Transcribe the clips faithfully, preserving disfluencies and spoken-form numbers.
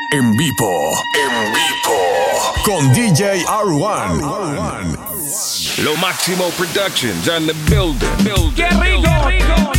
En vivo, en vivo, con D J R uno. Lo Máximo Productions on the building. building. ¡Qué rico! ¡Qué rico!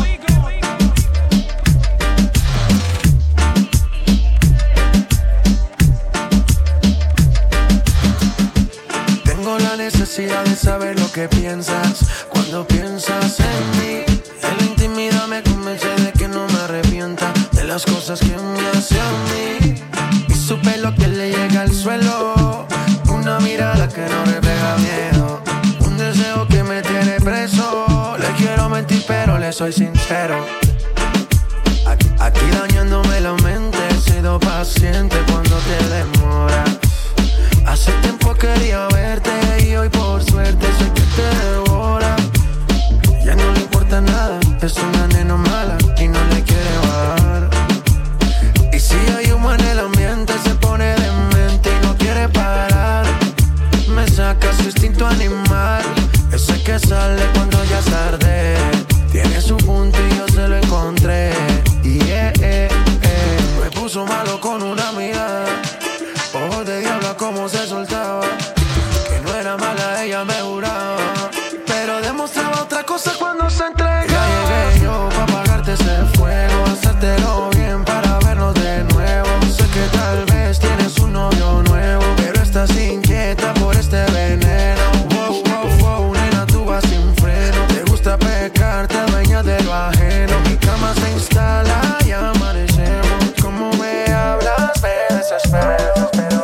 Tengo la necesidad de saber lo que piensas cuando piensas en mí. En la intimidad me convence de que no me arrepienta de las cosas que me hace a mí. Y su pelo que le llega al suelo, una mirada que no refleja miedo, un deseo que me tiene preso. Le quiero mentir pero le soy sincero. Aquí, aquí dañándome la mente, he sido paciente cuando te demoras. Hace tiempo quería verte y hoy por suerte sé que te devora. Ya no le importa nada, es una nena mala y no le quiere bajar. Y si hay humo en el ambiente se pone demente y no quiere parar. Me saca su instinto animal, ese que sale cuando ya es tarde. Tiene su punto y yo se lo encontré. Y yeah, yeah, yeah. Me puso malo con una mirada, ojos de diablo como se soltaba. Que no era mala, ella me juraba, pero demostraba otra cosa cuando se entregaba. Ya llegué yo pa' apagarte ese fuego, hacértelo bien para vernos de nuevo. Sé que tal vez tienes un novio nuevo, pero estás inquieta por este veneno. Wow, wow, wow, nena, tú vas sin freno. Te gusta pecar, te adueñas de lo ajeno. Mi cama se instala y amanecemos. Como me hablas, me desespero.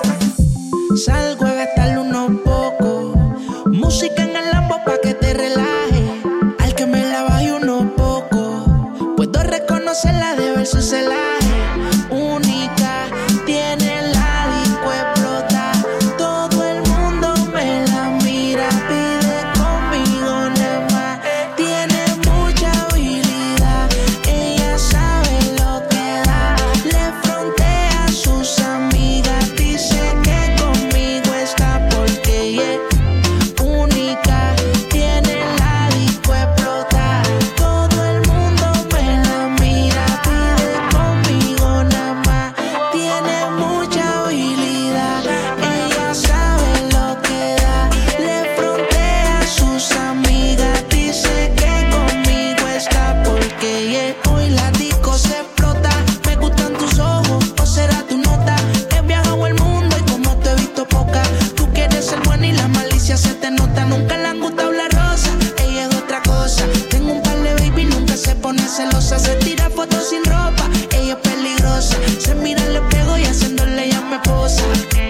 Salgo a gastarle unos pocos, música en el Lambo pa' que te relaje. Al que me la baje unos pocos, puedo reconocerla de ver su celaje. Única, tiene la disco explota, todo el mundo me la mira, pide conmigo nada más. Tiene mucha habilidad, ella sabe lo que da, le frontea a sus amigas, dice que conmigo está porque ella es única, tiene la disco explota, todo el mundo me la mira, pide conmigo nada más. Tiene mucha habilidad, ella sabe lo que da, le frontea a sus amigas, dice que conmigo está porque ella es. Hoy la disco se explota, me gustan tus ojos, o será tu nota. He viajado el mundo y como te he visto poca. Tú quieres ser buena y la malicia se te nota. Nunca le han gustado la rosa, ella es otra cosa. Tengo un par de baby, nunca se pone celosa. Se tira fotos sin ropa, ella es peligrosa. Se mira al espejo y haciéndole ya me posa.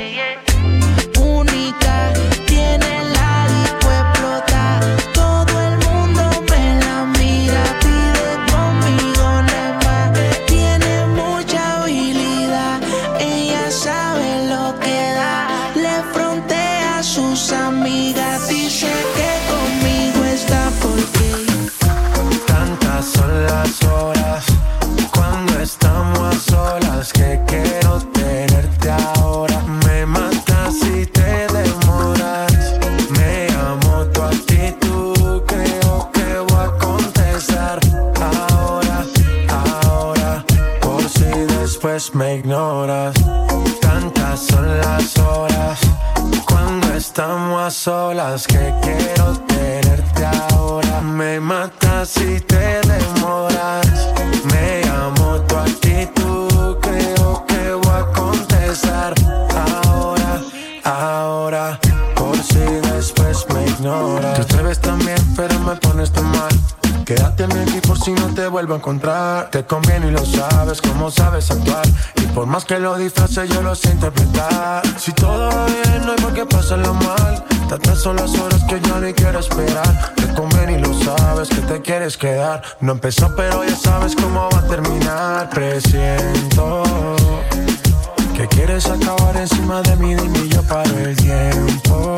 Única, tiene la disco explota, todo el mundo me la mira, pide conmigo nada más. Tiene mucha habilidad, ella sabe lo que da, le frontea a sus amigas, dice que conmigo está porque Tantas son las horas cuando estamos a solas que quiero tenerte ahora. Me matas si te demoras. Me amo tu actitud, creo que voy a contestar ahora, ahora, por si después me ignoras. Tantas son las horas cuando estamos a solas que quiero tenerte ahora. Me matas si te demoras. Me amo tu actitud, creo que voy a contestar ahora, ahora, por si después me ignoras. Tú te ves tan bien pero me pones tan mal. Quédate aquí por si no te vuelvo a encontrar. Te conviene y lo sabes, como sabes actuar. Y por más que lo disfraces yo lo sé interpretar. Si todo va bien no hay por qué pasarlo mal. Tantas son las horas que yo ni quiero esperar. Te conviene y lo sabes que te quieres quedar. No empezó pero ya sabes cómo va a terminar. Presiento que quieres acabar encima de mí, dime y yo paro el tiempo.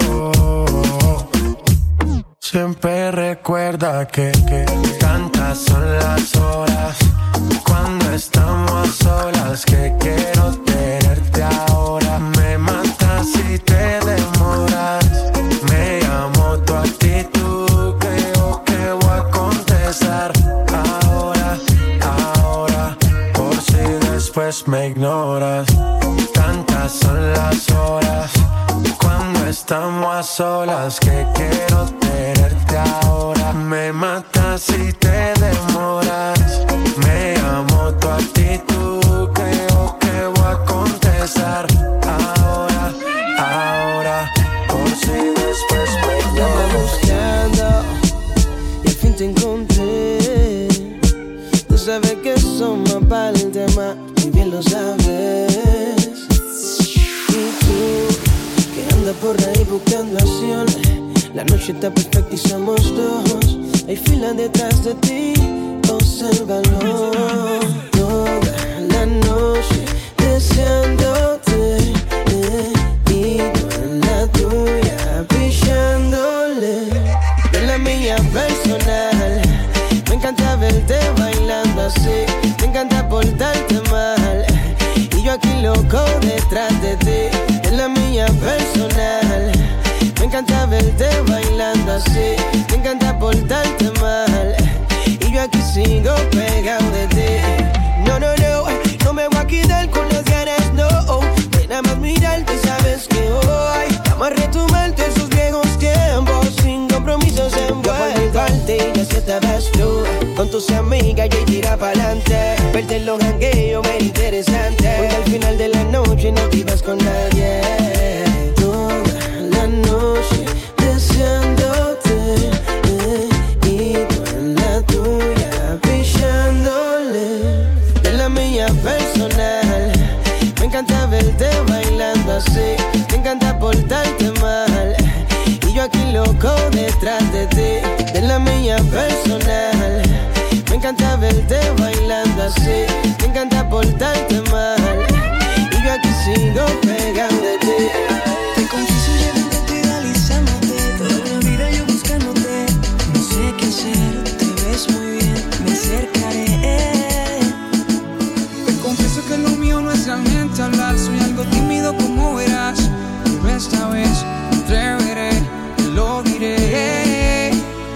Siempre recuerda que, que tantas son las horas cuando estamos a solas que quiero tenerte ahora. Me matas si te demoras. Me amo tu actitud, creo que voy a contestar ahora, ahora, por si después después me ignoras. Tantas son las horas cuando estamos a solas que quiero tenerte ahora. Me matas si te demoras. Me amo tu actitud, creo que voy a contestar ahora, ahora, por si después me ignoras. Buscando y al fin te encontré. Tú sabes que somos para el tema y bien lo sabes. Y tú que andas por ahí buscando acción. La noche está perfecta y somos dos. Hay fila detrás de ti, obsérvalo. Toda la noche deseándote, eh, y tú en la tuya pillándole. De la mía personal, me encanta verte bailando así. Me encanta portarte mal y yo aquí loco detrás de ti. De la mía personal, me encanta verte bailando así. Me encanta portarte mal y yo aquí sigo pegado de ti. No, no, no, no me voy a quedar con las ganas, no. De nada más mirarte, sabes que hoy vamos a retomarte esos viejos tiempos sin compromisos envueltos. Y así estabas tú con tus amigas y tira pa'lante. Verte en los jangueos era interesante, porque al final de la noche no te ibas con nadie. Toda la noche deseándote, eh, y tú en la tuya pillándole. De la mía personal, me encanta verte bailando así. Me encanta portarte mal y yo aquí loco detrás de ti. De la mía personal, me encanta verte bailando así. Me encanta portarte mal y yo aquí sigo pegado de ti. Te confieso llevándote, idealizándote, toda la vida yo buscándote. No sé qué hacer, te ves muy bien, me acercaré. Te confieso que lo mío no es realmente hablar. Soy algo tímido como verás, pero esta vez me atreveré, te lo diré.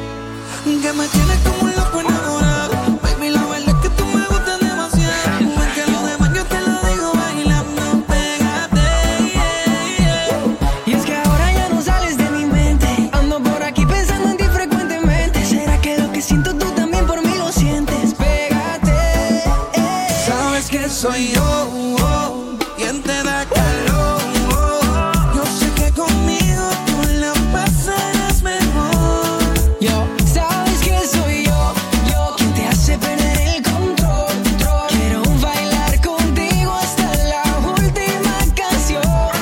Que me tienes como un loco enamorado. Baby, la verdad es que tú me gustas demasiado. Más que lo demás yo te lo digo bailando, pégate, yeah, yeah. Y es que ahora ya no sales de mi mente. Ando por aquí pensando en ti frecuentemente. ¿Será que lo que siento tú también por mí lo sientes? Pégate, eh. Sabes que soy yo, oh, quien te da calor, oh. Yo sé que conmigo tú la pasarás mejor. Yo, sabes que soy yo, yo quien te hace perder el control, control. Quiero bailar contigo hasta la última canción.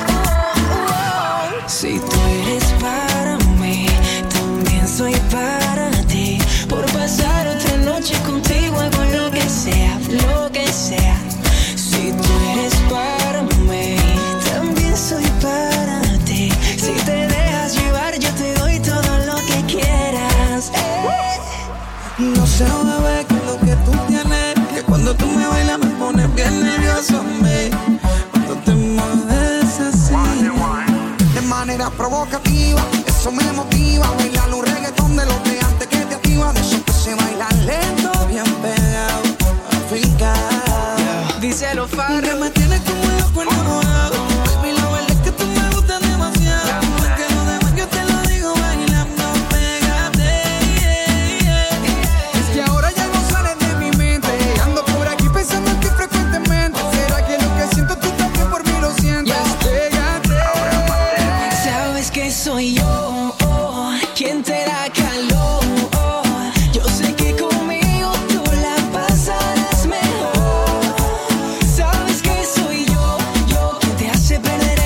Oh, oh. Si tú eres para mí, también soy para ti. Por pasar otra noche contigo hago lo que sea, lo que sea. Si tú eres para mí, también soy para ti. Si te dejas llevar, yo te doy todo lo que quieras. Eh. No sé, bebé, que lo que tú tienes, que cuando tú me bailas me pones bien nervioso a mí. Cuando te mueves así, de manera provocativa, eso me motiva. Bailar un reggaetón de los de antes que te activa. De eso que se baila lento, bien pegado, afincado. Díselo, Farro. Que me tienes como un loco enamorado. Baby, la verdad es que tú me gustas demasiado. Más que lo demás yo te lo digo bailando, pégate, yeah, yeah. Es que ahora ya no sales de mi mente. Ando por aquí pensando en ti frecuentemente. ¿Será que lo que siento tú también por mí lo sientes? Pégate. Sabes que soy yo, oh, quien te da calor. Oh, yo sé que conmigo tú la pasarás mejor. Sabes que soy yo, yo quien te hace perder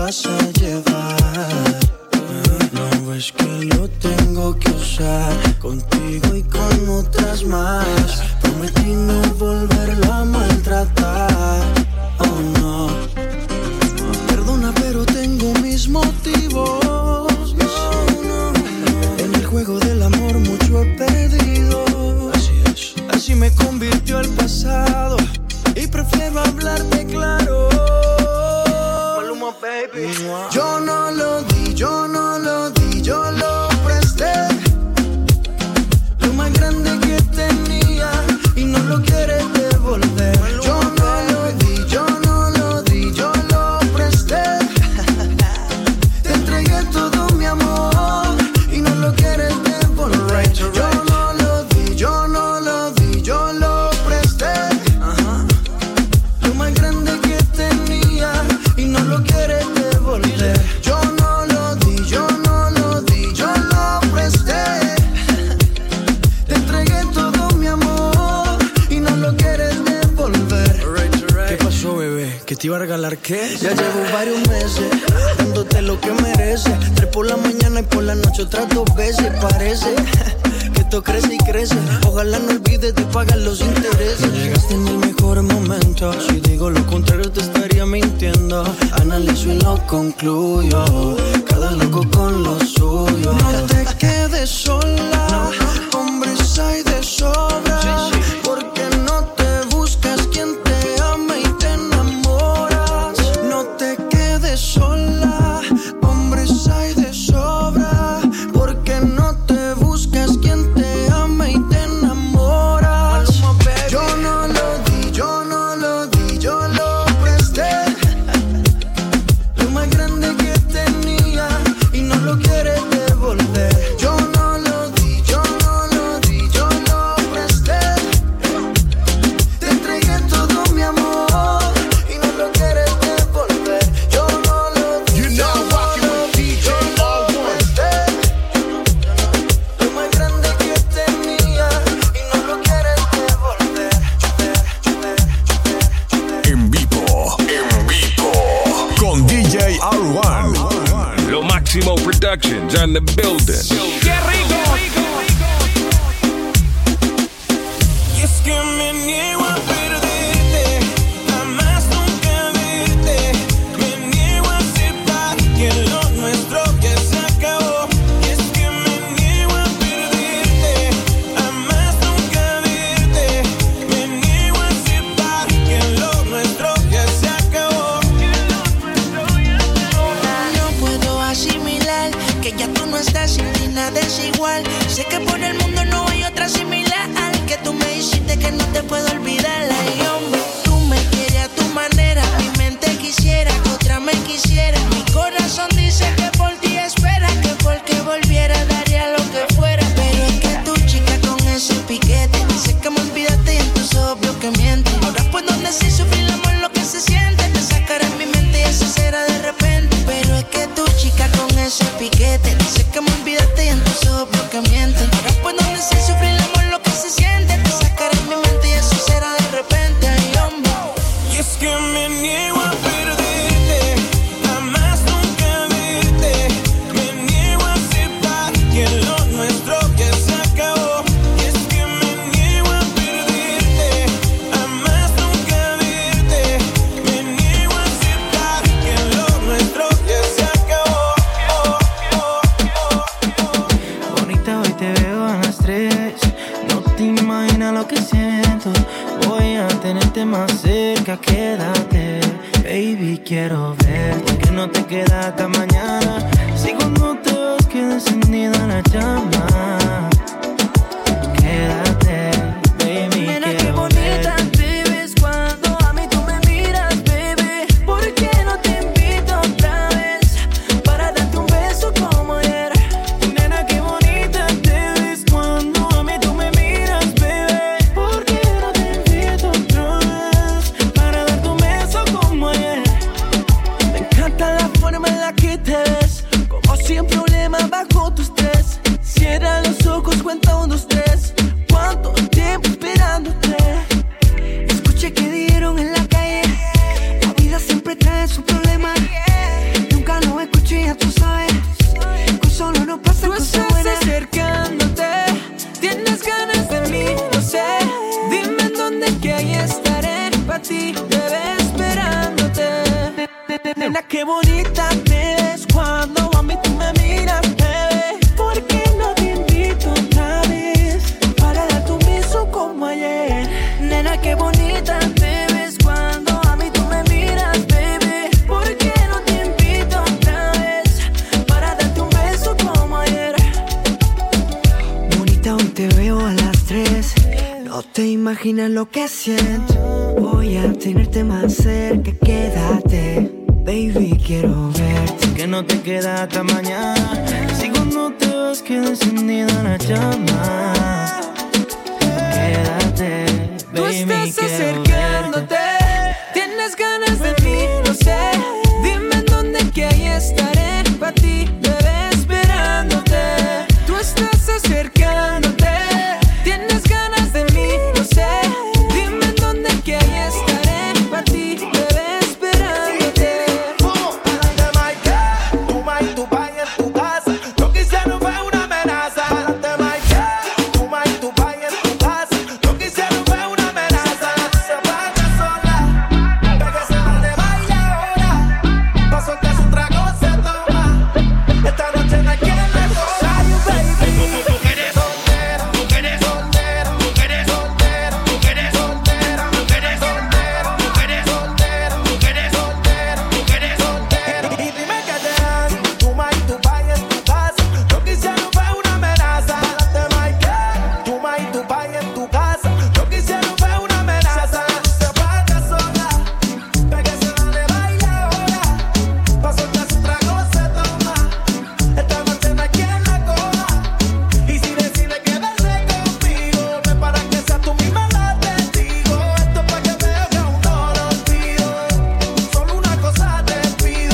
vas a llevar. No ves que lo tengo que usar contigo y con otras más. Prometí no volverlo a maltratar. Oh no. Perdona, pero tengo mis motivos. No, no, no. En el juego del amor mucho he perdido. Así es. Así me convirtió el pasado y prefiero hablarte claro. Maluma, baby. Yo no lo di, yo no lo di, yo lo presté. Lo más grande que tenía y no lo quieres devolver. Yo no lo di, yo no lo di, yo lo presté. Te entregué todo mi amor y no lo quieres devolver. Yo no lo di, yo no lo di, yo lo presté. Lo más grande que tenía y no lo quieres devolver. Yo no lo di, yo no lo di, yo lo presté. Te entregué todo mi amor y no lo quieres devolver. ¿Qué pasó, bebé? ¿Que te iba a regalar qué? Ya llevo varios meses dándote lo que mereces. Tres por la mañana y por la noche otras dos veces. Parece que esto crece y crece. Ojalá no olvides de pagar los intereses. No llegaste en el mejor momento. Si digo lo contrario te estaría mintiendo. Analizo y lo concluyo. Cada loco con lo suyo. No te quedes sola. Hombres hay de sobra. Porque no te buscas quien te ama y te enamoras. No te quedes sola. Hombres hay de sobra. Porque no te buscas quien te ama y te enamoras. Yo no lo di, yo no lo di, yo lo presté. Lo más grande que tenía y no lo quieres devolver. Yo no lo di, yo no lo di, yo lo presté. Te entregué todo mi amor y no lo quieres devolver. Yo no lo di, You're yo now no rocking lo with di, D J yo lo R one. presté. Lo más grande que tenía y no lo quieres devolver. En vivo, en vivo, con D J R one. Lo Máximo Productions on the building. ¡Qué rico! Y es que me niego a perderte, jamás nunca verte. Me niego a aceptar que lo nuestro ya se acabó. Y es que me niego a perderte, jamás nunca verte. Me niego a aceptar que lo nuestro ya se acabó. No puedo asimilar que ya tú no estás, sin ti nada es igual. Sé que por el mundo no hay otra similar. Que tú me hiciste que no te puedo olvidar. Ay, hombre, tú me quieres a tu manera. Mi mente quisiera que otra me quisiera. Mi corazón dice que por ti espera, que porque volviera daría lo que fuera. Pero es que tu chica con ese piquete dice que me olvidaste y en tus ojos veo que miente. Ahora puedo decir sufrir el amor lo que se siente. Te sacaré en mi mente y eso será de repente. Pero es que tu chica con ese piquete dice que me olvidaste y en tus ojos veo que miente. Ahora puedo decir sufrir el amor lo que se siente. Te sacaré en mi mente y eso será de repente. Ay, hombre. Y es que me niego a perderte, jamás nunca verte. Me niego a aceptar que lo nuestro ya se acabó. Y es que me niego a perderte, jamás nunca verte. Me niego a aceptar que lo nuestro ya se acabó. Bonita, hoy te veo a las tres. No te imaginas lo que siento. Voy a tenerte más cerca, quédate. Baby, quiero verte. Que no te queda hasta mañana. Si cuando te ves queda encendida la llama. Quédate, baby, Mira qué quiero bonita verte. te ves cuando a mí tú me miras, baby. ¿Por qué no te invito otra vez para darte un beso como ayer? Nena, qué bonita te ves cuando a mí tú me miras, baby. ¿Por qué no te invito otra vez para darte un beso como ayer? Me encanta la forma en la que te ves, como sin problema bajo tu estrés. Cierra los ojos, cuenta un, dos, tres. ¿Cuánto tiempo esperándote? Escuché que dijeron en la calle, la vida siempre trae su problema. Nunca bonita te ves cuando a mí tú me miras, bebé. ¿Por qué no te invito otra vez para darte un beso como ayer? Nena, qué bonita te ves cuando a mí tú me miras, bebé. ¿Por qué no te invito otra vez para darte un beso como ayer? Bonita, hoy te veo a las tres. No te imaginas lo que siento. Voy a tenerte más cerca, quédate. Baby, quiero verte. Que no te queda hasta mañana. Si cuando te vas queda encendida la llama. Quédate, baby, tú estás acercándote. Verte. Tienes ganas de mí, no sé. Dime en dónde que ahí estaré. Pa' ti, bebé, esperándote. Tú estás acercándote. Tienes ganas de mí, no sé. Dime en dónde que ahí estaré. Pa' ti, bebé, esperándote. Adelante, Mike. Tu Mike, tu pai en tu casa. Lo que hicieron fue una amenaza. Adelante, Mike. Tu Mike, tu pai en tu casa. Lo que hicieron fue una amenaza. Se apaga sola. Pégase, dale, baila ahora. Pa' soltar su trago se toma. Esta noche no hay quien le coja. You, baby. Tú quieres soltera, tú quieres soltera, tú quieres soltera, tú quieres soltera, tú quieres soltera, tú quieres soltera, tú quieres soltera, tú quieres soltera. Y dime que te dan tu Mike, tu pai en tu casa. Lo que hicieron fue una amenaza. Adelante, Mike. Tu Mike, tu pai en tu casa. Lo que hicieron fue una amenaza. Se apaga sola. Pégase, dale, baila ahora. Pa' soltar su trago se toma. Esta noche no hay quien la coja. Y si decide quedarse conmigo, no es para que seas tú misma la testigo. Esto es pa' que veas que aún no lo olvido. Solo una cosa te pido.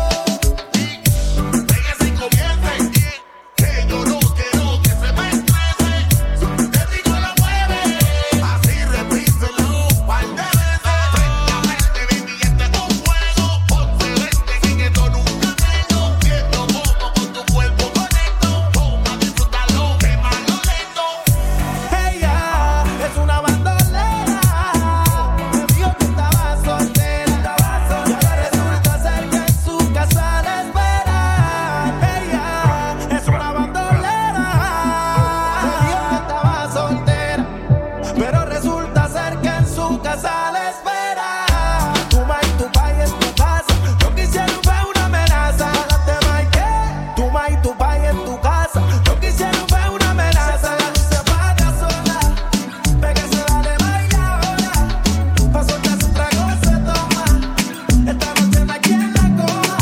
Pégase y comience, que yo no quiero que se me estrese. Qué rico la mueve, así repíselo par de veces. Frente a frente, baby, este es un juego. Ponte vente, sin esto nunca tengo. Siento como con tu cuerpo conecto. Toma, disfrútalo, quémalo lento. Ella es una bandolera. Me dijo que estaba soltera. Y ahora resulta ser que en su casa la esperan. Ella es una bandolera. Me dijo que estaba soltera. Pero resulta ser que en su casa la esperan. Tu Mike, tu pai en tu casa. Lo que hicieron fue una amenaza. Adelante, Mike. Tu Mike, tu pai en tu casa. Lo que hicieron fue una amenaza. La luz se apaga sola. Pégase, dale, baila ahora. Pa' soltar su trago se toma. Esta noche no hay quien la coja.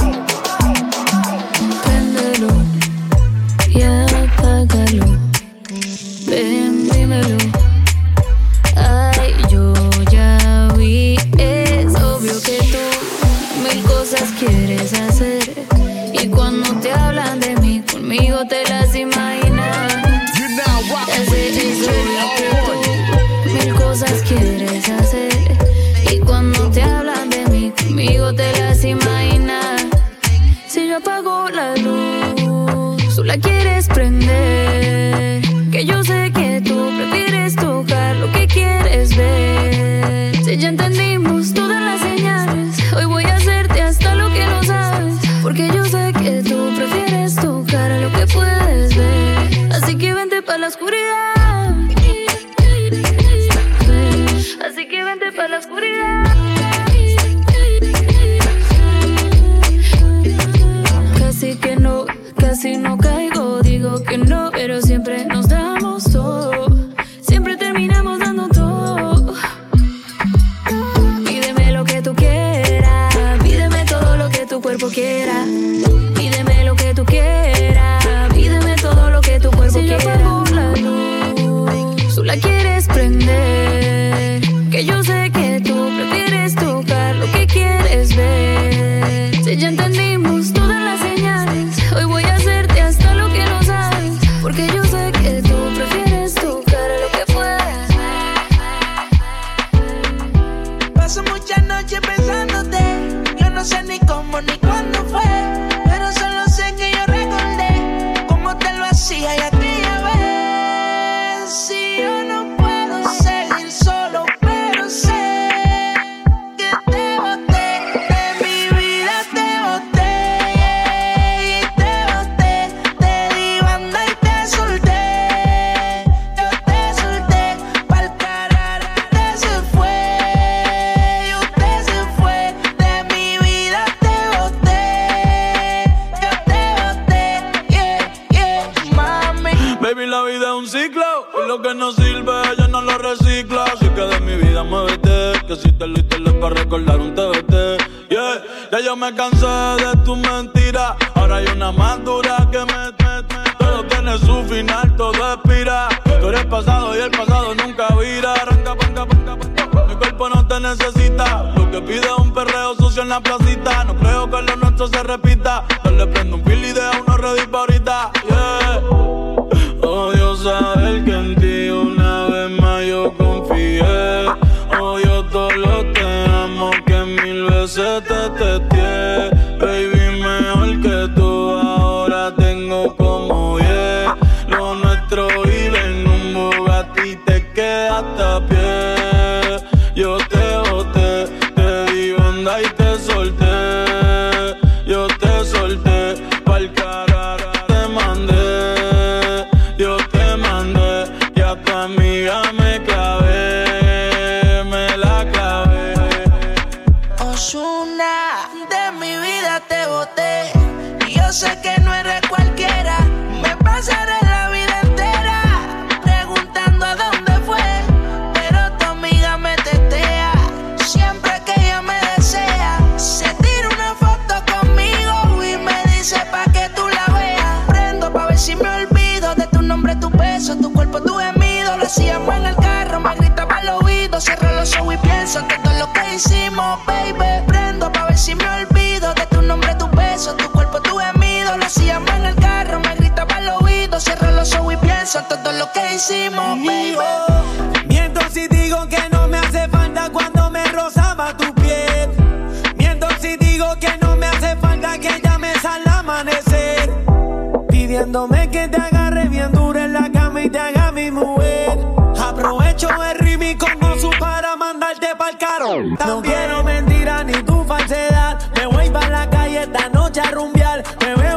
Préndelo y apágalo. Ven, dímelo. Ay, yo ya vi. Es obvio que tú mil cosas quieres hacer. Y cuando te hablan de mí, conmigo te las imaginas. You now rock Es with es D J obvio que R tú one. mil cosas quieres hacer. Y cuando te hablan de mí, conmigo te las imaginas. Si yo apago la luz, tú la quieres prender. Que yo sé que tú prefieres tocar lo que quieres ver. Si ya entendimos todas las señales, hoy voy a hacerte hasta lo que no sabes. Porque yo sé que tú prefieres tocar lo que puedes ver. Así que vente pa' la oscuridad. Así que vente pa' la oscuridad. Casi que no, casi no caigo. Digo que no, pero siempre nos damos todo. Siempre terminamos dando todo. Pídeme lo que tú quieras. Pídeme todo lo que tu cuerpo quiera. Pídeme lo que tú quieras. Pídeme todo lo que tu cuerpo quiera. Si yo apago la luz, tú la quieres prender. Que yo sé que tú prefieres tocar lo que quieres ver. Si ya entendimos todas las señales, hoy voy a hacerte hasta lo que no sabes. Porque yo sé que tú prefieres tocar lo que puedes ver. Paso muchas noches pensándote. Yo no sé ni cómo ni cuándo fue, pero solo sé que yo recordé lo que no sirve, ella no lo recicla. Así que de mi vida muévete, que si te lo es para recordar un T B T. Yeah, ya yo me cansé de tus mentiras. Ahora hay una más dura que me, me, me. Todo tiene su final, todo expira. Tú eres pasado y el pasado nunca vira. Arranca, panca, panca, panca. Mi cuerpo no te necesita. Lo que pide es un perreo sucio en la placita. No creo que lo nuestro se repita. Yo le prendo un pil y deja uno ready pa' ahorita. Yeah. Odio saber que en ti una vez más yo confié. Odio todo lo te amo que mil veces te testé. Baby, mejor que tú ahora tengo como diez. Lo nuestro vive en un Bugatti y te quedaste a pie. Yo te boté, te di banda y te solté. Yo te solté pa'l carajo, te mandé. Yo te mandé y a tu amiga me clavé, me la clavé. Ozuna, de mi vida te boté. Y yo sé que no eres cualquiera. Me pasaré la vida entera preguntando a dónde fue, pero tu amiga me testea. Siempre que ella me desea, se tira una foto conmigo y me dice pa' que tú la veas. Prendo pa' ver si me olvido de tu nombre, tu beso, tu cuerpo, tu gemido. Lo hacíamos en el carro, me gritaba al oído. Cierro los ojos y pienso en todo lo que hicimos, baby. Prendo pa' ver si me olvido de tu nombre, tu beso, tu cuerpo, tu gemido. Lo hacíamos en el carro, me gritaba al oído. Cierro los ojos y pienso en todo lo que hicimos, baby. Miento si digo que no me hace falta cuando me rozaba tu piel. Miento si digo que no me hace falta que llames al amanecer, pidiéndome que te agarre bien duro en la cama y te haga mi mujer. Aprovecho el ritmo con Gozu para mandarte pa'l caro. No quiero mentiras ni tu falsedad. Me voy pa' la calle esta noche a rumbear. Me veo